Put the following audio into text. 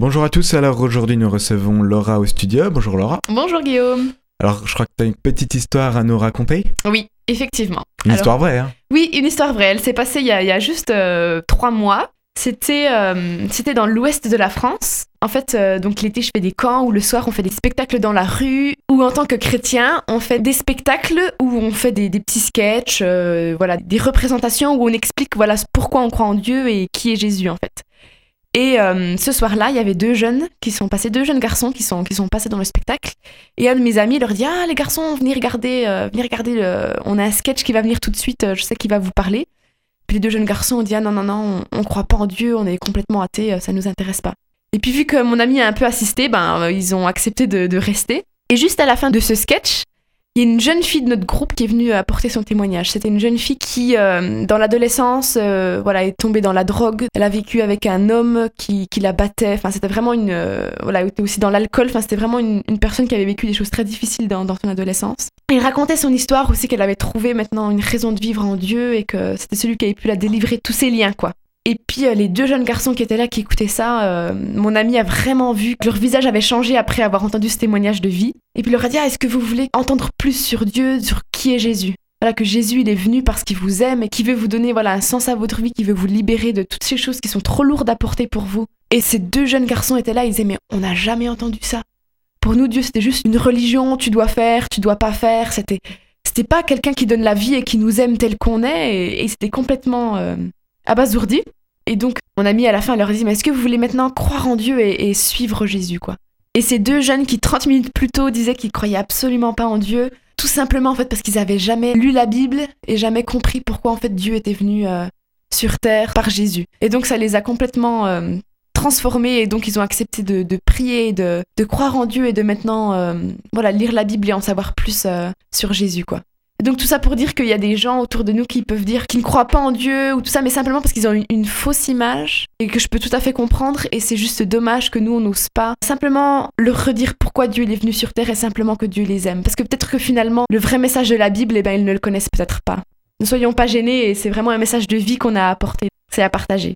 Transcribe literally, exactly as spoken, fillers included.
Bonjour à tous, alors aujourd'hui nous recevons Laura au studio. Bonjour Laura. Bonjour Guillaume. Alors je crois que tu as une petite histoire à nous raconter. Oui, effectivement. Une alors, histoire vraie, hein. Oui, une histoire vraie. Elle s'est passée il y a, il y a juste euh, trois mois. C'était, euh, c'était dans l'ouest de la France. En fait, euh, donc l'été, je fais des camps où le soir, on fait des spectacles dans la rue. Ou en tant que chrétien, on fait des spectacles où on fait des, des petits sketchs, euh, voilà, des représentations où on explique voilà, pourquoi on croit en Dieu et qui est Jésus, en fait. Et euh, ce soir-là, il y avait deux jeunes qui sont passés, deux jeunes garçons qui sont, qui sont passés dans le spectacle. Et un de mes amis leur dit « Ah, les garçons, venez regarder, euh, venez regarder le... on a un sketch qui va venir tout de suite, euh, je sais qu'il va vous parler. » Puis les deux jeunes garçons ont dit « Ah non, non, non, on ne croit pas en Dieu, on est complètement athées, ça ne nous intéresse pas. » Et puis vu que mon ami a un peu assisté, ben, euh, ils ont accepté de, de rester. Et juste à la fin de ce sketch, il y a une jeune fille de notre groupe qui est venue apporter son témoignage. C'était une jeune fille qui, euh, dans l'adolescence, euh, voilà, est tombée dans la drogue. Elle a vécu avec un homme qui, qui la battait. Enfin, c'était vraiment une... Euh, voilà, elle était aussi dans l'alcool. Enfin, c'était vraiment une, une personne qui avait vécu des choses très difficiles dans, dans son adolescence. Et elle racontait son histoire aussi, qu'elle avait trouvé maintenant une raison de vivre en Dieu et que c'était celui qui avait pu la délivrer de tous ses liens, quoi. Et puis euh, les deux jeunes garçons qui étaient là, qui écoutaient ça, euh, mon ami a vraiment vu que leur visage avait changé après avoir entendu ce témoignage de vie. Et puis il leur a dit « Ah, est-ce que vous voulez entendre plus sur Dieu, sur qui est Jésus ?» Voilà, que Jésus, il est venu parce qu'il vous aime et qu'il veut vous donner voilà, un sens à votre vie, qu'il veut vous libérer de toutes ces choses qui sont trop lourdes à porter pour vous. Et ces deux jeunes garçons étaient là, ils disaient « Mais on n'a jamais entendu ça. Pour nous, Dieu, c'était juste une religion, tu dois faire, tu dois pas faire. » C'était, c'était pas quelqu'un qui donne la vie et qui nous aime tel qu'on est. Et, et c'était complètement... Euh, abasourdi. Et donc, mon ami, à la fin, elle leur dit « Mais est-ce que vous voulez maintenant croire en Dieu et, et suivre Jésus, quoi ?» Et ces deux jeunes qui, trente minutes plus tôt, disaient qu'ils croyaient absolument pas en Dieu, tout simplement, en fait, parce qu'ils avaient jamais lu la Bible et jamais compris pourquoi, en fait, Dieu était venu euh, sur terre par Jésus. Et donc, ça les a complètement euh, transformés et donc, ils ont accepté de, de prier, de, de croire en Dieu et de maintenant, euh, voilà, lire la Bible et en savoir plus euh, sur Jésus, quoi. Donc tout ça pour dire qu'il y a des gens autour de nous qui peuvent dire qu'ils ne croient pas en Dieu ou tout ça, mais simplement parce qu'ils ont une, une fausse image et que je peux tout à fait comprendre et c'est juste dommage que nous on n'ose pas simplement leur redire pourquoi Dieu il est venu sur terre et simplement que Dieu les aime. Parce que peut-être que finalement le vrai message de la Bible, eh ben, ils ne le connaissent peut-être pas. Ne soyons pas gênés et c'est vraiment un message de vie qu'on a à apporter, c'est à partager.